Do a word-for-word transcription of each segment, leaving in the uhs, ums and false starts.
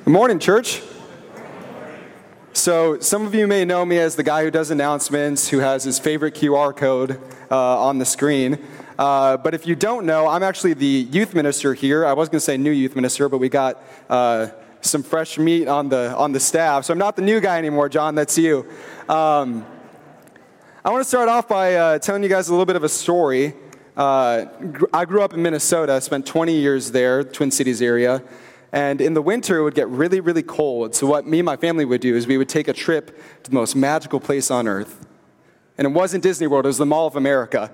Good morning, church. So some of you may know me as the guy who does announcements, who has his favorite Q R code uh, on the screen. Uh, but if you don't know, I'm actually the youth minister here. I was going to say new youth minister, but we got uh, some fresh meat on the on the staff. So I'm not the new guy anymore, John. That's you. Um, I want to start off by uh, telling you guys a little bit of a story. Uh, I grew up in Minnesota, spent twenty years there, Twin Cities area. And in the winter, it would get really, really cold. So what me and my family would do is we would take a trip to the most magical place on earth. And it wasn't Disney World, it was the Mall of America.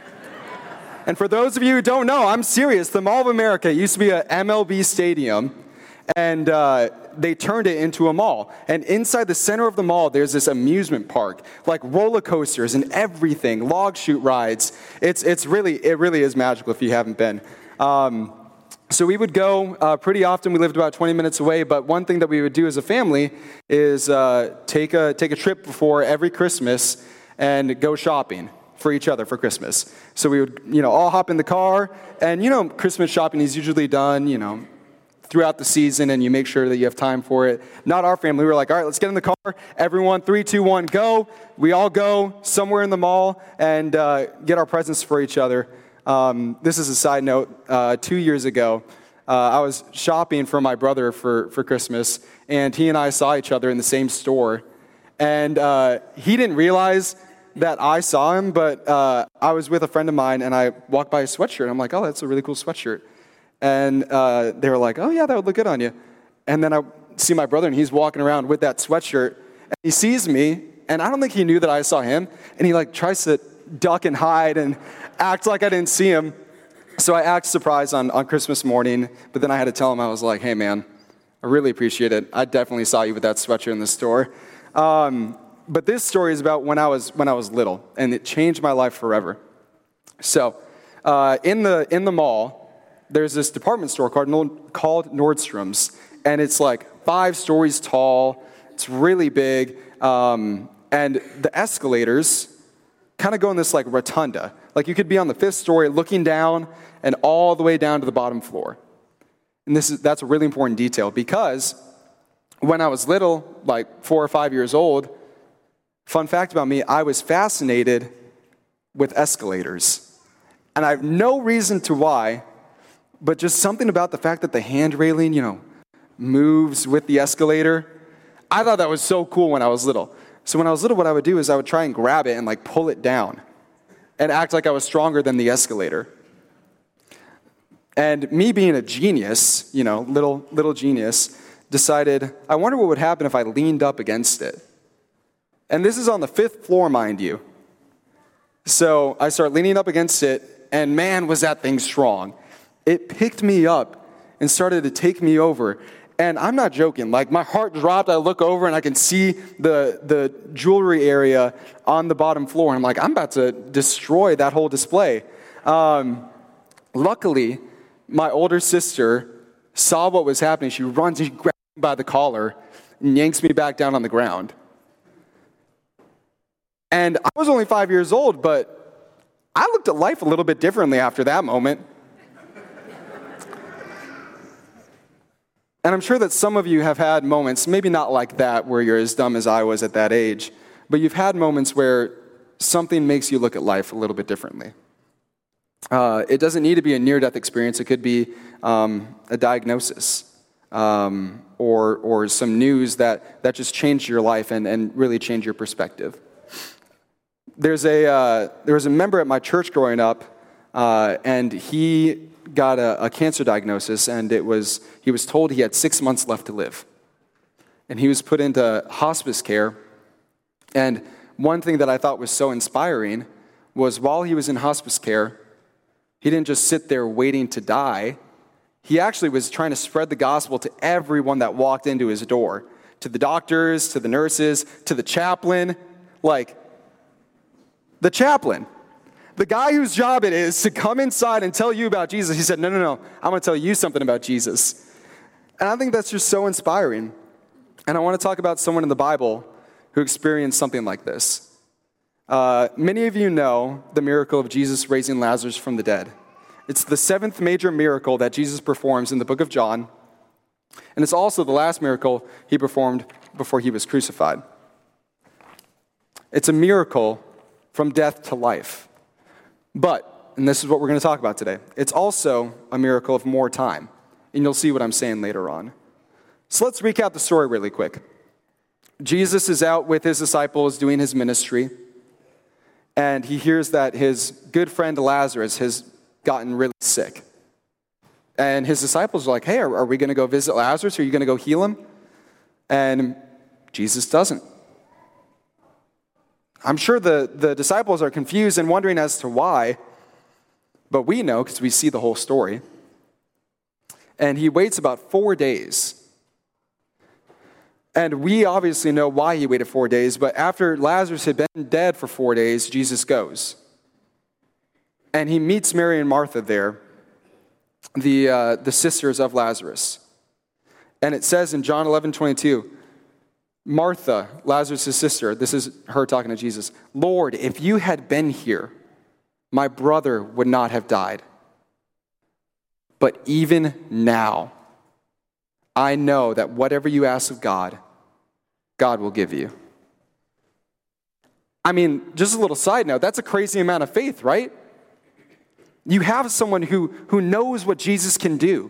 And for those of you who don't know, I'm serious. The Mall of America used to be an M L B stadium, and uh, they turned it into a mall. And inside the center of the mall, there's this amusement park, like roller coasters and everything, log chute rides. It's it's really it really is magical if you haven't been. Um, So we would go uh, pretty often. We lived about twenty minutes away, but one thing that we would do as a family is uh, take a take a trip before every Christmas and go shopping for each other for Christmas. So we would, you know, all hop in the car, and you know, Christmas shopping is usually done, you know, throughout the season, and you make sure that you have time for it. Not our family. We were like, all right, let's get in the car. Everyone, three, two, one, go. We all go somewhere in the mall and uh, get our presents for each other. Um, this is a side note. Uh, two years ago, uh, I was shopping for my brother for, for Christmas, and he and I saw each other in the same store. And uh, he didn't realize that I saw him, but uh, I was with a friend of mine, and I walked by his sweatshirt. I'm like, oh, that's a really cool sweatshirt. And uh, they were like, oh, yeah, that would look good on you. And then I see my brother, and he's walking around with that sweatshirt, and he sees me, and I don't think he knew that I saw him, and he like tries to duck and hide and act like I didn't see him. So I act surprised on, on Christmas morning, but then I had to tell him, I was like, hey man, I really appreciate it. I definitely saw you with that sweatshirt in the store. Um, but this story is about when I was when I was little, and it changed my life forever. So uh, in the in the mall, there's this department store called, called Nordstrom's, and it's like five stories tall. It's really big, um, and the escalators kind of go in this like rotunda. Like you could be on the fifth story looking down and all the way down to the bottom floor. And this is that's a really important detail because when I was little, like four or five years old, fun fact about me, I was fascinated with escalators. And I have no reason to why, but just something about the fact that the hand railing, you know, moves with the escalator. I thought that was so cool when I was little. So when I was little, what I would do is I would try and grab it and like pull it down and act like I was stronger than the escalator. And me being a genius, you know, little little genius, decided, I wonder what would happen if I leaned up against it. And this is on the fifth floor, mind you. So I start leaning up against it, and man, was that thing strong. It picked me up and started to take me over. And I'm not joking, like my heart dropped, I look over and I can see the the jewelry area on the bottom floor. And I'm like, I'm about to destroy that whole display. Um, luckily, my older sister saw what was happening. She runs and she grabs me by the collar and yanks me back down on the ground. And I was only five years old, but I looked at life a little bit differently after that moment. And I'm sure that some of you have had moments, maybe not like that, where you're as dumb as I was at that age, but you've had moments where something makes you look at life a little bit differently. Uh, it doesn't need to be a near-death experience. It could be um, a diagnosis um, or or some news that, that just changed your life and, and really changed your perspective. There's a uh, there was a member at my church growing up, uh, and he got a, a cancer diagnosis, and it was he was told he had six months left to live. And he was put into hospice care. And one thing that I thought was so inspiring was while he was in hospice care, he didn't just sit there waiting to die. He actually was trying to spread the gospel to everyone that walked into his door, to the doctors, to the nurses, to the chaplain, like the chaplain. The guy whose job it is to come inside and tell you about Jesus, he said, no, no, no, I'm going to tell you something about Jesus. And I think that's just so inspiring. And I want to talk about someone in the Bible who experienced something like this. Uh, many of you know the miracle of Jesus raising Lazarus from the dead. It's the seventh major miracle that Jesus performs in the book of John. And it's also the last miracle he performed before he was crucified. It's a miracle from death to life. But, and this is what we're going to talk about today, it's also a miracle of more time. And you'll see what I'm saying later on. So let's recap the story really quick. Jesus is out with his disciples doing his ministry, and he hears that his good friend Lazarus has gotten really sick. And his disciples are like, hey, are, are we going to go visit Lazarus? Are you going to go heal him? And Jesus doesn't. I'm sure the, the disciples are confused and wondering as to why, but we know because we see the whole story. And he waits about four days. And we obviously know why he waited four days, but after Lazarus had been dead for four days, Jesus goes. And he meets Mary and Martha there, the, uh, the sisters of Lazarus. And it says in John eleven twenty-two, Martha, Lazarus' sister, this is her talking to Jesus, Lord, if you had been here, my brother would not have died. But even now, I know that whatever you ask of God, God will give you. I mean, just a little side note, that's a crazy amount of faith, right? You have someone who, who knows what Jesus can do.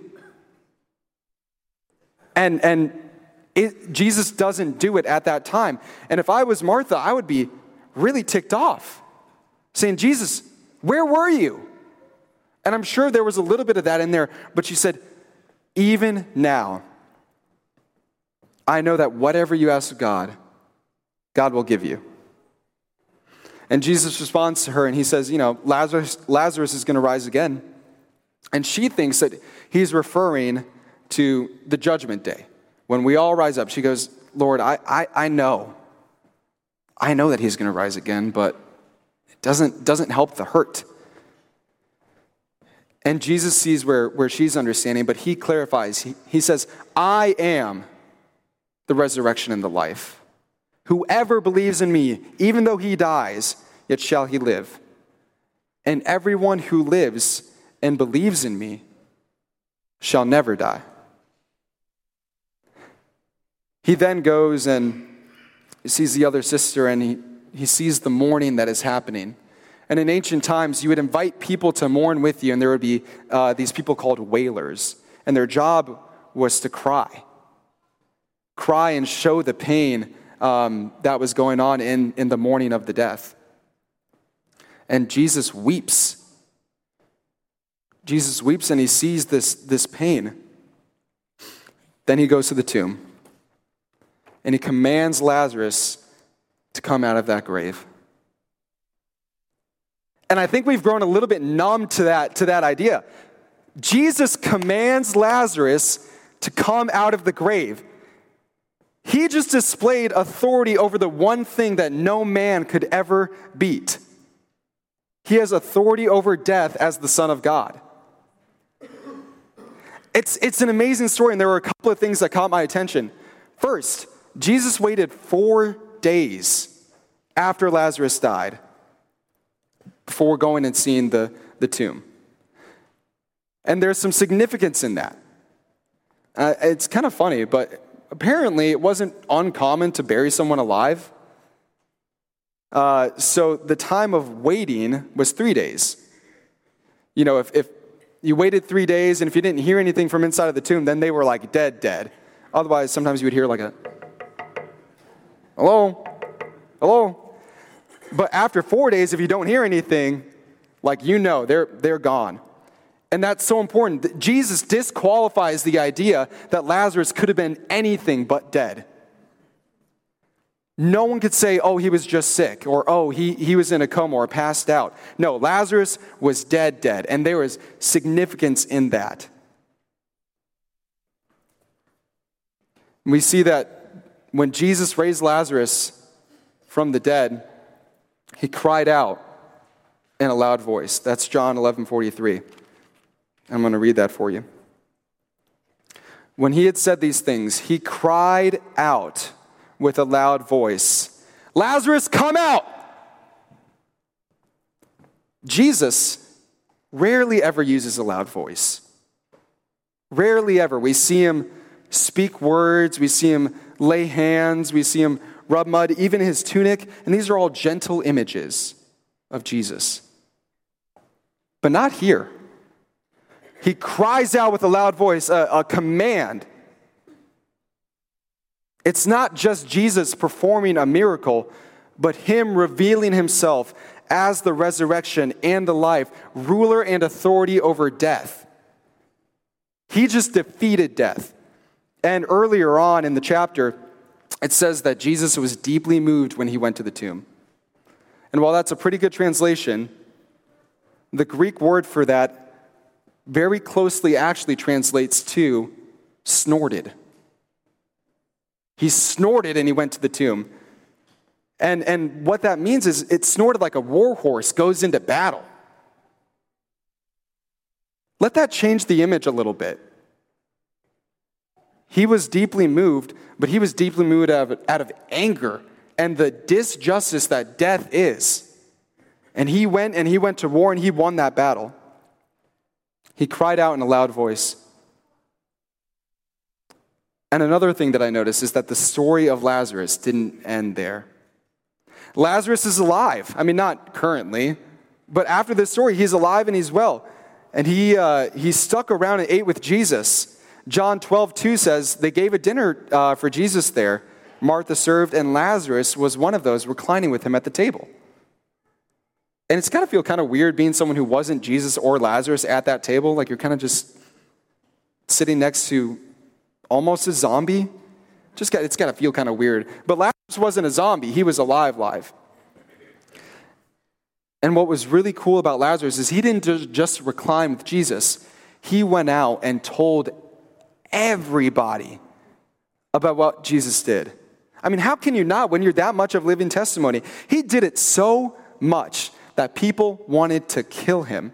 And, and it, Jesus doesn't do it at that time. And if I was Martha, I would be really ticked off, saying, Jesus, where were you? And I'm sure there was a little bit of that in there, but she said, even now, I know that whatever you ask of God, God will give you. And Jesus responds to her and he says, you know, Lazarus, Lazarus is going to rise again. And she thinks that he's referring to the judgment day. When we all rise up, she goes, Lord, I, I, I know. I know that he's going to rise again, but it doesn't, doesn't help the hurt. And Jesus sees where, where she's understanding, but he clarifies. He, he says, I am the resurrection and the life. Whoever believes in me, even though he dies, yet shall he live. And everyone who lives and believes in me shall never die. He then goes and sees the other sister, and he, he sees the mourning that is happening. And in ancient times, you would invite people to mourn with you, and there would be uh, these people called wailers. And their job was to cry. Cry and show the pain um, that was going on in, in the mourning of the death. And Jesus weeps. Jesus weeps and he sees this, this pain. Then he goes to the tomb. And he commands Lazarus to come out of that grave. And I think we've grown a little bit numb to that, to that idea. Jesus commands Lazarus to come out of the grave. He just displayed authority over the one thing that no man could ever beat. He has authority over death as the Son of God. It's, it's an amazing story, and there were a couple of things that caught my attention. First, Jesus waited four days after Lazarus died before going and seeing the, the tomb. And there's some significance in that. Uh, it's kind of funny, but apparently it wasn't uncommon to bury someone alive. Uh, so the time of waiting was three days. You know, if, if you waited three days and if you didn't hear anything from inside of the tomb, then they were like dead, dead. Otherwise, sometimes you would hear like a, hello, hello. But after four days, if you don't hear anything, like you know, they're they're gone. And that's so important. Jesus disqualifies the idea that Lazarus could have been anything but dead. No one could say, oh, he was just sick, or oh, he, he was in a coma or passed out. No, Lazarus was dead, dead, and there was significance in that. We see that when Jesus raised Lazarus from the dead, he cried out in a loud voice. That's John eleven forty-three. I'm going to read that for you. When he had said these things, he cried out with a loud voice, Lazarus, come out! Jesus rarely ever uses a loud voice. Rarely ever. We see him speak words. We see him lay hands. We see him rub mud, even his tunic. And these are all gentle images of Jesus. But not here. He cries out with a loud voice, a, a command. It's not just Jesus performing a miracle, but him revealing himself as the resurrection and the life, ruler and authority over death. He just defeated death. And earlier on in the chapter, it says that Jesus was deeply moved when he went to the tomb. And while that's a pretty good translation, the Greek word for that very closely actually translates to snorted. He snorted and he went to the tomb. And, and what that means is it snorted like a war horse goes into battle. Let that change the image a little bit. He was deeply moved, but he was deeply moved out of, out of anger and the disjustice that death is. And he went and he went to war and he won that battle. He cried out in a loud voice. And another thing that I noticed is that the story of Lazarus didn't end there. Lazarus is alive. I mean, not currently, but after this story, he's alive and he's well. And he uh, he stuck around and ate with Jesus. John twelve two says they gave a dinner uh, for Jesus there. Martha served, and Lazarus was one of those reclining with him at the table. And it's got to feel kind of weird being someone who wasn't Jesus or Lazarus at that table. Like you're kind of just sitting next to almost a zombie. Just got, it's got to feel kind of weird. But Lazarus wasn't a zombie. He was alive, live. And what was really cool about Lazarus is he didn't just recline with Jesus. He went out and told everybody about what Jesus did. I mean, how can you not when you're that much of living testimony? He did it so much that people wanted to kill him.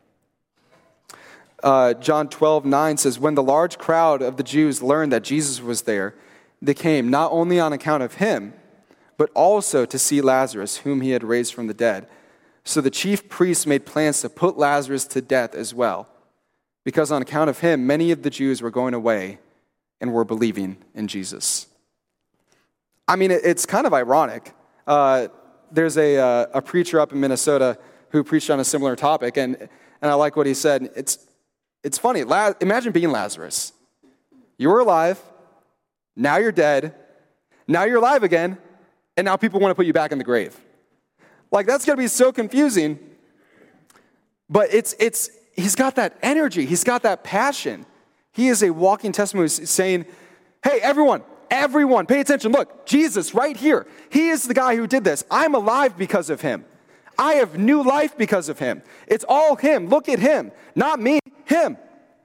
Uh, John twelve nine says, when the large crowd of the Jews learned that Jesus was there, they came not only on account of him, but also to see Lazarus, whom he had raised from the dead. So the chief priests made plans to put Lazarus to death as well, because on account of him, many of the Jews were going away and were believing in Jesus. I mean, it's kind of ironic. Uh, there's a, uh, a preacher up in Minnesota who preached on a similar topic, and, and I like what he said. It's, it's funny. La- imagine being Lazarus. You were alive, now you're dead, now you're alive again, and now people want to put you back in the grave. Like, that's going to be so confusing, but it's it's he's got that energy. He's got that passion. He is a walking testimony saying, hey, everyone, everyone, pay attention. Look, Jesus right here. He is the guy who did this. I'm alive because of him. I have new life because of him. It's all him. Look at him. Not me, him.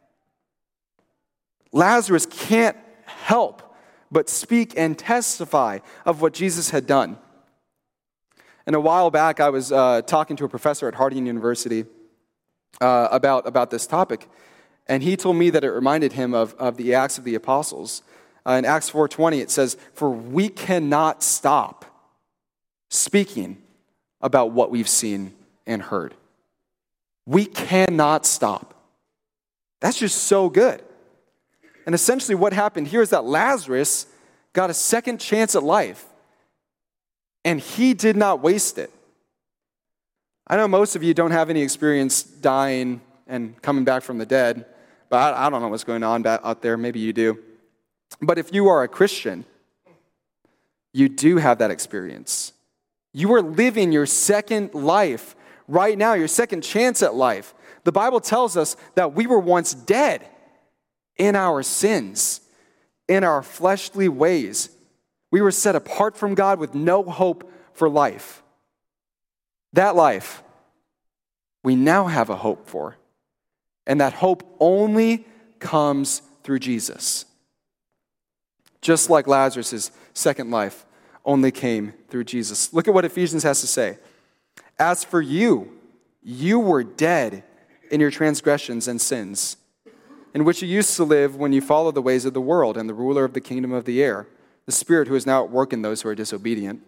Lazarus can't help but speak and testify of what Jesus had done. And a while back, I was uh, talking to a professor at Harding University uh, about, about this topic, and he told me that it reminded him of, of the Acts of the Apostles. Uh, in Acts four twenty, it says, for we cannot stop speaking about what we've seen and heard. We cannot stop. That's just so good. And essentially what happened here is that Lazarus got a second chance at life, and he did not waste it. I know most of you don't have any experience dying and coming back from the dead, but I, I don't know what's going on back out there. Maybe you do. But if you are a Christian, you do have that experience. You are living your second life right now, your second chance at life. The Bible tells us that we were once dead in our sins, in our fleshly ways. We were set apart from God with no hope for life. That life, we now have a hope for. And that hope only comes through Jesus. Just like Lazarus' second life only came through Jesus. Look at what Ephesians has to say. As for you, you were dead in your transgressions and sins, in which you used to live when you followed the ways of the world and the ruler of the kingdom of the air, the spirit who is now at work in those who are disobedient.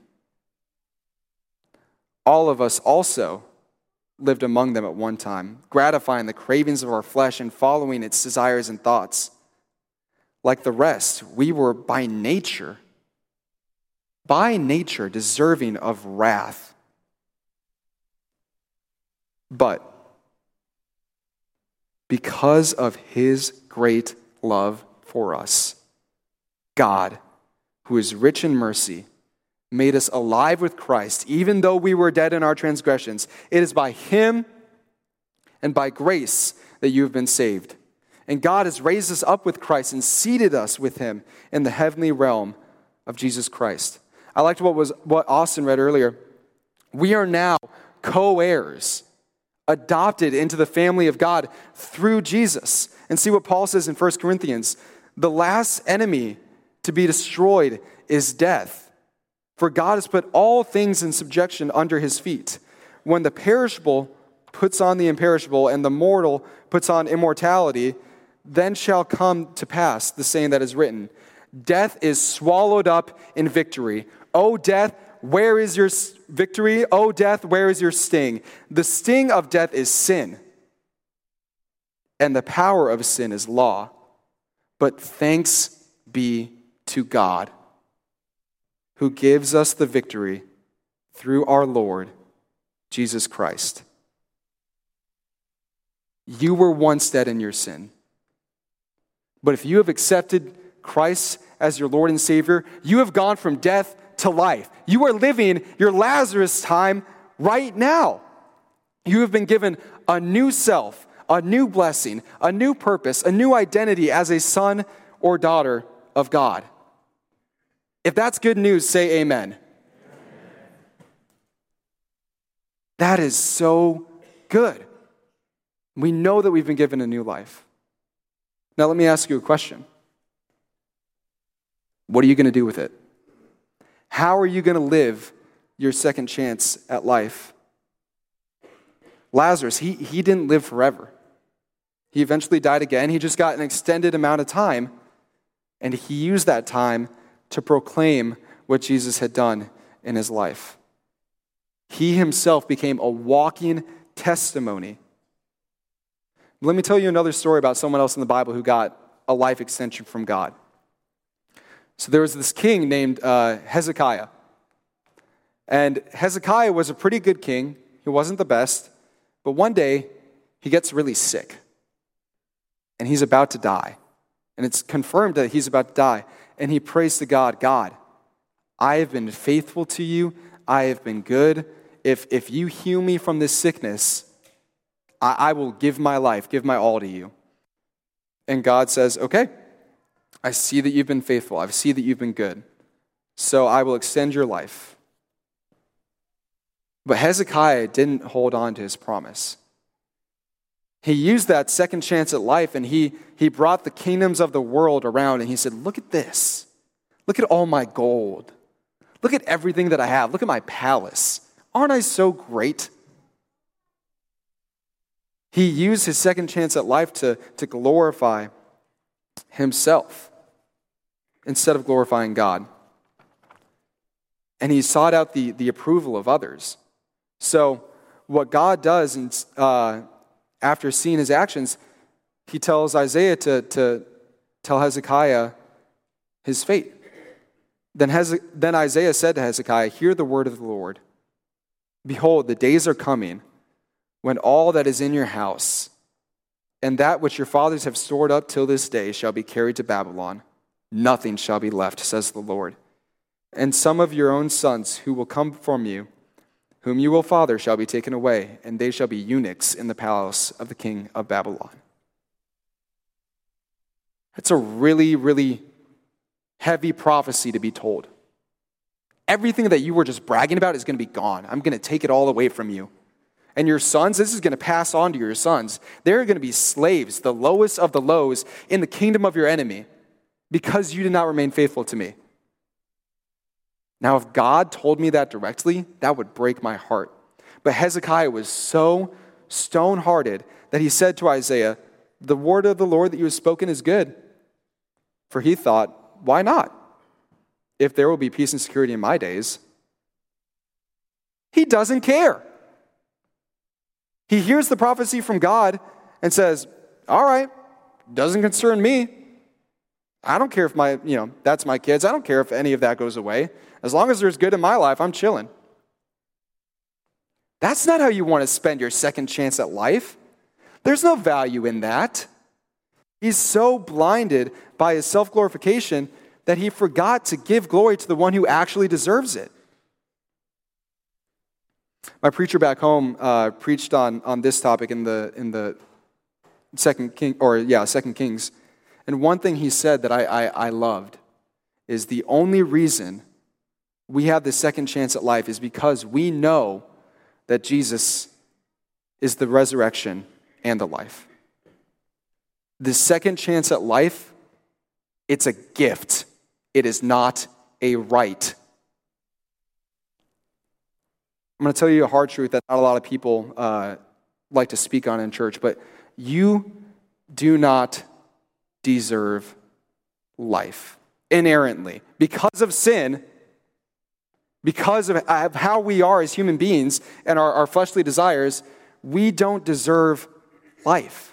All of us also lived among them at one time, gratifying the cravings of our flesh and following its desires and thoughts. like the rest, we were by nature, by nature deserving of wrath. But because of his great love for us, God, who is rich in mercy, made us alive with Christ, even though we were dead in our transgressions. It is by him and by grace that you have been saved. And God has raised us up with Christ and seated us with him in the heavenly realm of Jesus Christ. I liked what was what Austin read earlier. We are now co-heirs, adopted into the family of God through Jesus. And see what Paul says in First Corinthians. The last enemy to be destroyed is death. For God has put all things in subjection under his feet. When the perishable puts on the imperishable and the mortal puts on immortality, then shall come to pass the saying that is written, death is swallowed up in victory. O death, where is your victory? O death, where is your sting? The sting of death is sin, and the power of sin is law. But thanks be to God, who gives us the victory through our Lord Jesus Christ. You were once dead in your sin, but if you have accepted Christ as your Lord and Savior, you have gone from death to life. You are living your Lazarus time right now. You have been given a new self, a new blessing, a new purpose, a new identity as a son or daughter of God. If that's good news, say amen. Amen. That is so good. We know that we've been given a new life. Now let me ask you a question. What are you going to do with it? How are you going to live your second chance at life? Lazarus, he, he didn't live forever. He eventually died again. He just got an extended amount of time, and he used that time to proclaim what Jesus had done in his life. He himself became a walking testimony. Let me tell you another story about someone else in the Bible who got a life extension from God. So there was this king named uh, Hezekiah. And Hezekiah was a pretty good king. He wasn't the best. But one day, he gets really sick. And he's about to die. And it's confirmed that he's about to die. And he prays to God, God, I have been faithful to you. I have been good. If, if you heal me from this sickness, I, I will give my life, give my all to you. And God says, okay, I see that you've been faithful. I see that you've been good. So I will extend your life. But Hezekiah didn't hold on to his promise. He used that second chance at life, and he, he brought the kingdoms of the world around, and he said, look at this. Look at all my gold. Look at everything that I have. Look at my palace. Aren't I so great? He used his second chance at life to, to glorify himself instead of glorifying God. And he sought out the, the approval of others. So what God does in, uh, after seeing his actions, he tells Isaiah to, to tell Hezekiah his fate. Then, Heze- then Isaiah said to Hezekiah, hear the word of the Lord. Behold, the days are coming when all that is in your house and that which your fathers have stored up till this day shall be carried to Babylon. Nothing shall be left, says the Lord. And some of your own sons who will come from you, whom you will father, shall be taken away, and they shall be eunuchs in the palace of the king of Babylon. That's a really, really heavy prophecy to be told. Everything that you were just bragging about is going to be gone. I'm going to take it all away from you. And your sons, this is going to pass on to your sons. They're going to be slaves, the lowest of the lows, in the kingdom of your enemy, because you did not remain faithful to me. Now, if God told me that directly, that would break my heart. But Hezekiah was so stone-hearted that he said to Isaiah, the word of the Lord that you have spoken is good. For he thought, why not? If there will be peace and security in my days. He doesn't care. He hears the prophecy from God and says, all right, doesn't concern me. I don't care if my, you know, that's my kids. I don't care if any of that goes away. As long as there's good in my life, I'm chilling. That's not how you want to spend your second chance at life. There's no value in that. He's so blinded by his self-glorification that he forgot to give glory to the one who actually deserves it. My preacher back home uh, preached on, on this topic in the in the second King or yeah Second Kings, and one thing he said that I, I I loved is the only reason we have the second chance at life is because we know that Jesus is the resurrection and the life. The second chance at life, it's a gift. It is not a right. I'm going to tell you a hard truth that not a lot of people uh, like to speak on in church, but you do not deserve life inerrantly. Because of sin, because of, of how we are as human beings and our, our fleshly desires, we don't deserve life.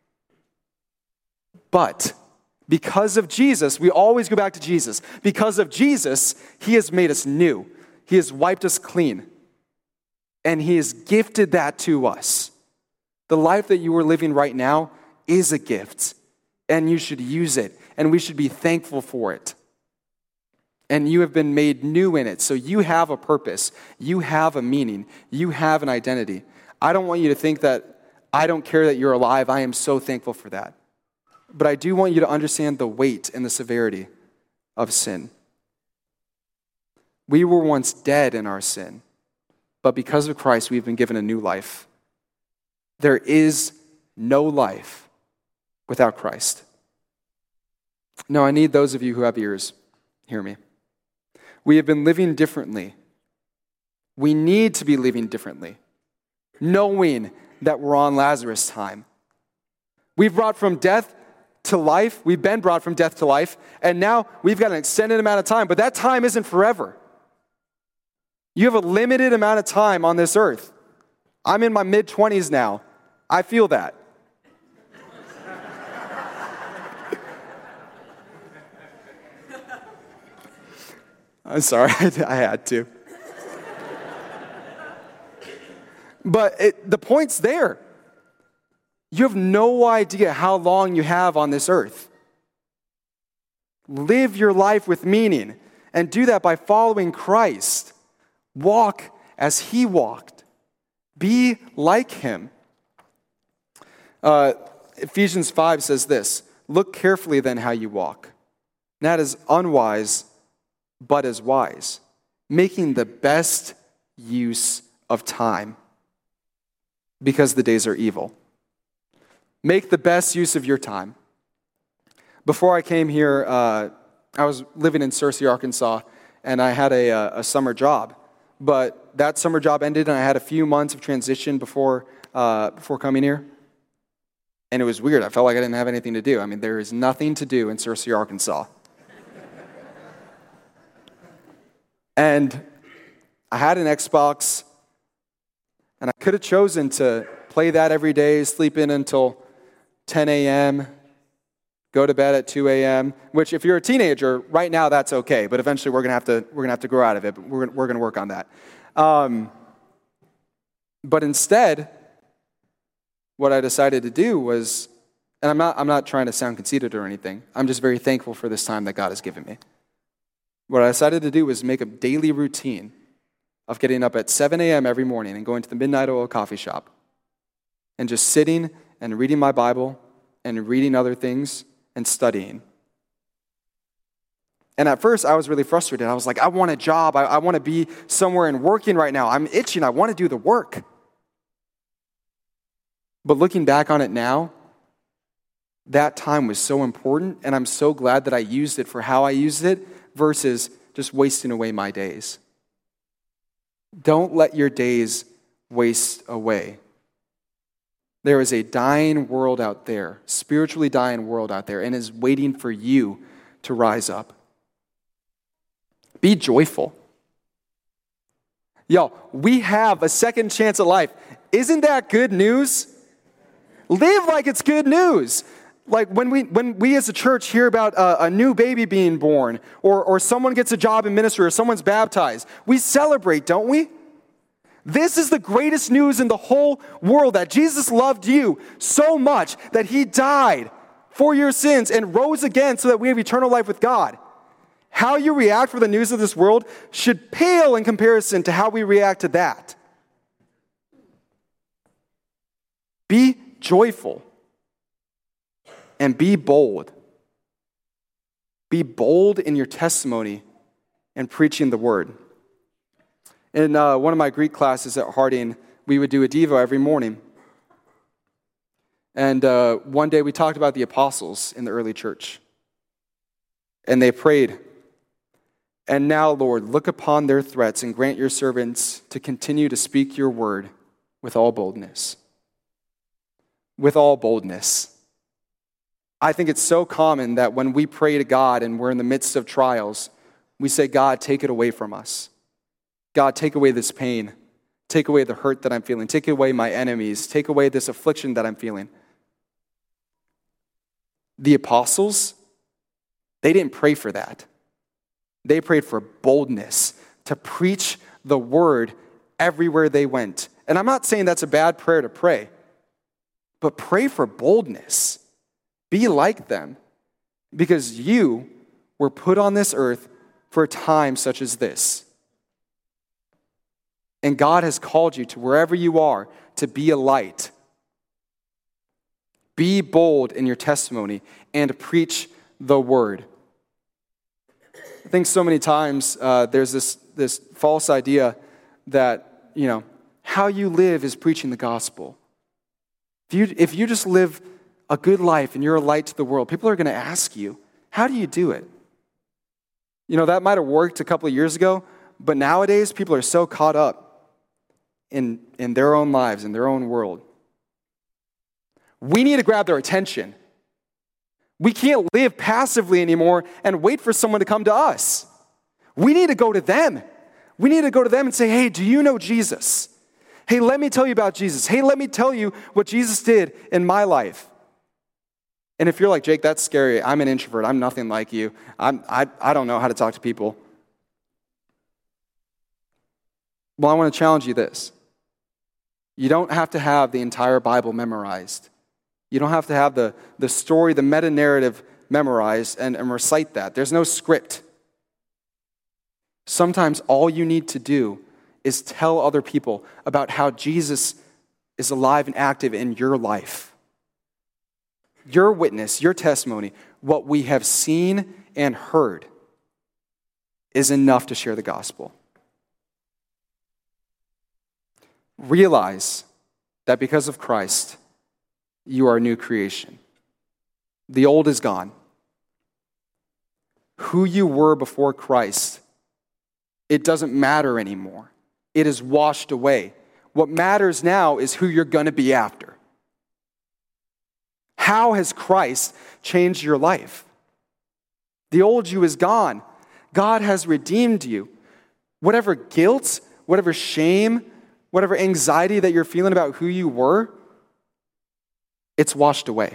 But because of Jesus, we always go back to Jesus. Because of Jesus, he has made us new. He has wiped us clean. And he has gifted that to us. The life that you are living right now is a gift. And you should use it. And we should be thankful for it. And you have been made new in it. So you have a purpose. You have a meaning. You have an identity. I don't want you to think that I don't care that you're alive. I am so thankful for that. But I do want you to understand the weight and the severity of sin. We were once dead in our sin, but because of Christ, we've been given a new life. There is no life without Christ. No, I need those of you who have ears, hear me. We have been living differently. We need to be living differently, knowing that we're on Lazarus time. We've brought from death to life. We've been brought from death to life, and now we've got an extended amount of time, but that time isn't forever. You have a limited amount of time on this earth. I'm in my mid-twenties now. I feel that. I'm sorry, I had to. But it, the point's there. You have no idea how long you have on this earth. Live your life with meaning, and do that by following Christ. Walk as he walked. Be like him. Uh, Ephesians five says this, look carefully then how you walk, not as unwise, but as wise, making the best use of time, because the days are evil. Make the best use of your time. Before I came here, uh, I was living in Searcy, Arkansas, and I had a, a summer job. But that summer job ended, and I had a few months of transition before uh, before coming here. And it was weird. I felt like I didn't have anything to do. I mean, there is nothing to do in Searcy, Arkansas. And I had an Xbox, and I could have chosen to play that every day, sleep in until ten a.m., go to bed at two a.m., which if you're a teenager, right now that's okay, but eventually we're going to have to we're going to have to grow out of it, but we're, we're going to work on that. Um, but instead, what I decided to do was, and I'm not I'm not trying to sound conceited or anything, I'm just very thankful for this time that God has given me. What I decided to do was make a daily routine of getting up at seven a.m. every morning and going to the Midnight Oil coffee shop and just sitting and reading my Bible and reading other things and studying. And at first, I was really frustrated. I was like, I want a job. I, I want to be somewhere and working right now. I'm itching. I want to do the work. But looking back on it now, that time was so important, and I'm so glad that I used it for how I used it versus just wasting away my days. Don't let your days waste away. There is a dying world out there, spiritually dying world out there, and is waiting for you to rise up. Be joyful. Y'all, we have a second chance at life. Isn't that good news? Live like it's good news. Like when we when we as a church hear about a, a new baby being born, or, or someone gets a job in ministry, or someone's baptized, we celebrate, don't we? This is the greatest news in the whole world, that Jesus loved you so much that he died for your sins and rose again so that we have eternal life with God. How you react for the news of this world should pale in comparison to how we react to that. Be joyful. And be bold. Be bold in your testimony and preaching the word. In uh, one of my Greek classes at Harding, we would do a Devo every morning. And uh, one day we talked about the apostles in the early church. And they prayed, "And now, Lord, look upon their threats and grant your servants to continue to speak your word with all boldness." With all boldness. I think it's so common that when we pray to God and we're in the midst of trials, we say, "God, take it away from us. God, take away this pain. Take away the hurt that I'm feeling. Take away my enemies. Take away this affliction that I'm feeling." The apostles, they didn't pray for that. They prayed for boldness to preach the word everywhere they went. And I'm not saying that's a bad prayer to pray, but pray for boldness. Be like them, because you were put on this earth for a time such as this. And God has called you to wherever you are to be a light. Be bold in your testimony and preach the word. I think so many times uh, there's this, this false idea that, you know, how you live is preaching the gospel. If you, if you just live a good life and you're a light to the world, people are going to ask you, how do you do it? You know, that might have worked a couple of years ago, but nowadays people are so caught up in, in their own lives, in their own world. We need to grab their attention. We can't live passively anymore and wait for someone to come to us. We need to go to them. We need to go to them and say, "Hey, do you know Jesus? Hey, let me tell you about Jesus. Hey, let me tell you what Jesus did in my life." And if you're like, "Jake, that's scary. I'm an introvert. I'm nothing like you. I'm, I, I don't know how to talk to people." Well, I want to challenge you this. You don't have to have the entire Bible memorized. You don't have to have the, the story, the meta-narrative memorized and, and recite that. There's no script. Sometimes all you need to do is tell other people about how Jesus is alive and active in your life. Your witness, your testimony, what we have seen and heard is enough to share the gospel. Realize that because of Christ, you are a new creation. The old is gone. Who you were before Christ, it doesn't matter anymore. It is washed away. What matters now is who you're going to be after. How has Christ changed your life? The old you is gone. God has redeemed you. Whatever guilt, whatever shame, whatever anxiety that you're feeling about who you were, it's washed away.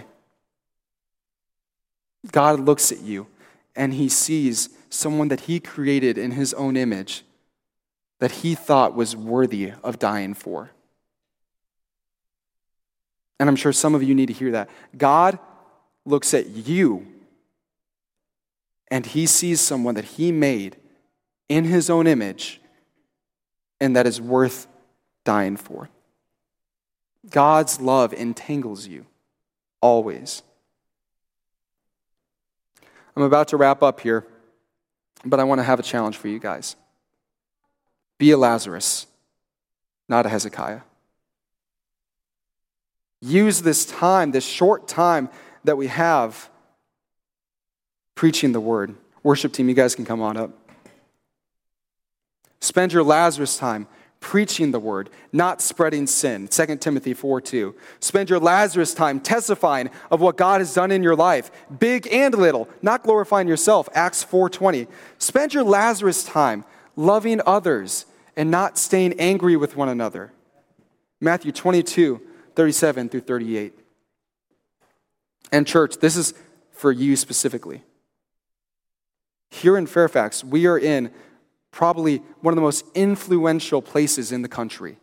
God looks at you and he sees someone that he created in his own image that he thought was worthy of dying for. And I'm sure some of you need to hear that. God looks at you and he sees someone that he made in his own image and that is worth dying for. God's love entangles you always. I'm about to wrap up here, but I want to have a challenge for you guys. Be a Lazarus, not a Hezekiah. Use this time, this short time that we have preaching the word. Worship team, you guys can come on up. Spend your Lazarus time preaching the word, not spreading sin. Second Timothy four two. Spend your Lazarus time testifying of what God has done in your life, big and little, not glorifying yourself. Acts four twenty. Spend your Lazarus time loving others and not staying angry with one another. Matthew twenty-two thirty-seven through thirty-eight. And church, this is for you specifically. Here in Fairfax, we are in probably one of the most influential places in the country.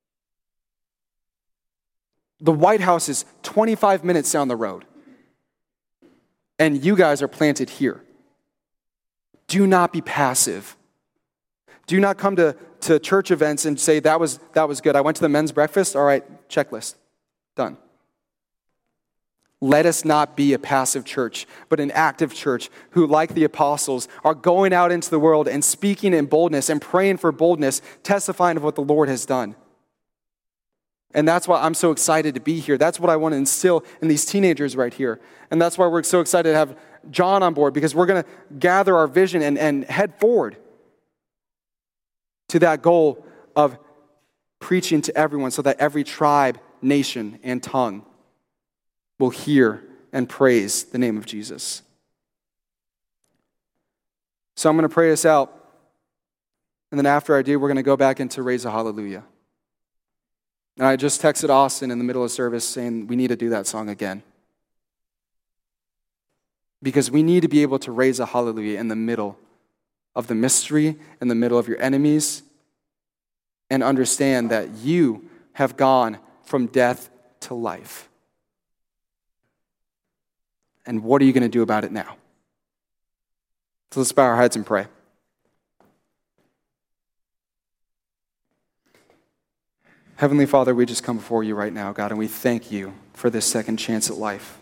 The White House is twenty-five minutes down the road. And you guys are planted here. Do not be passive. Do not come to, to church events and say, that was, that was good. I went to the men's breakfast. All right, checklist. Done. Let us not be a passive church, but an active church who, like the apostles, are going out into the world and speaking in boldness and praying for boldness, testifying of what the Lord has done. And that's why I'm so excited to be here. That's what I want to instill in these teenagers right here. And that's why we're so excited to have John on board, because we're going to gather our vision and, and head forward to that goal of preaching to everyone so that every tribe, nation, and tongue will hear and praise the name of Jesus. So I'm going to pray us out. And then after I do, we're going to go back into Raise a Hallelujah. And I just texted Austin in the middle of service saying we need to do that song again. Because we need to be able to raise a hallelujah in the middle of the mystery, in the middle of your enemies, and understand that you have gone from death to life. And what are you going to do about it now? So let's bow our heads and pray. Heavenly Father, we just come before you right now, God, and we thank you for this second chance at life.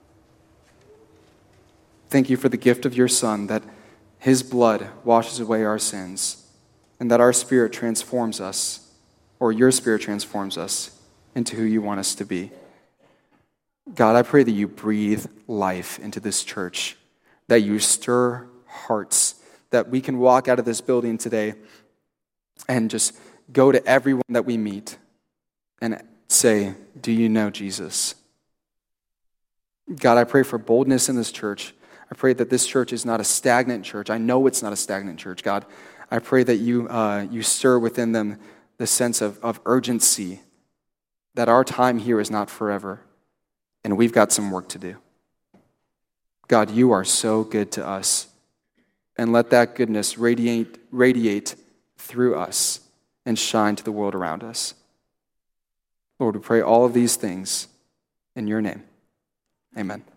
Thank you for the gift of your Son, that his blood washes away our sins, and that our spirit transforms us, or your spirit transforms us into who you want us to be. God, I pray that you breathe life into this church, that you stir hearts, that we can walk out of this building today and just go to everyone that we meet and say, do you know Jesus? God, I pray for boldness in this church. I pray that this church is not a stagnant church. I know it's not a stagnant church, God. I pray that you uh, you stir within them the sense of, of urgency, that our time here is not forever, and we've got some work to do. God, you are so good to us, and let that goodness radiate, radiate through us and shine to the world around us. Lord, we pray all of these things in your name. Amen.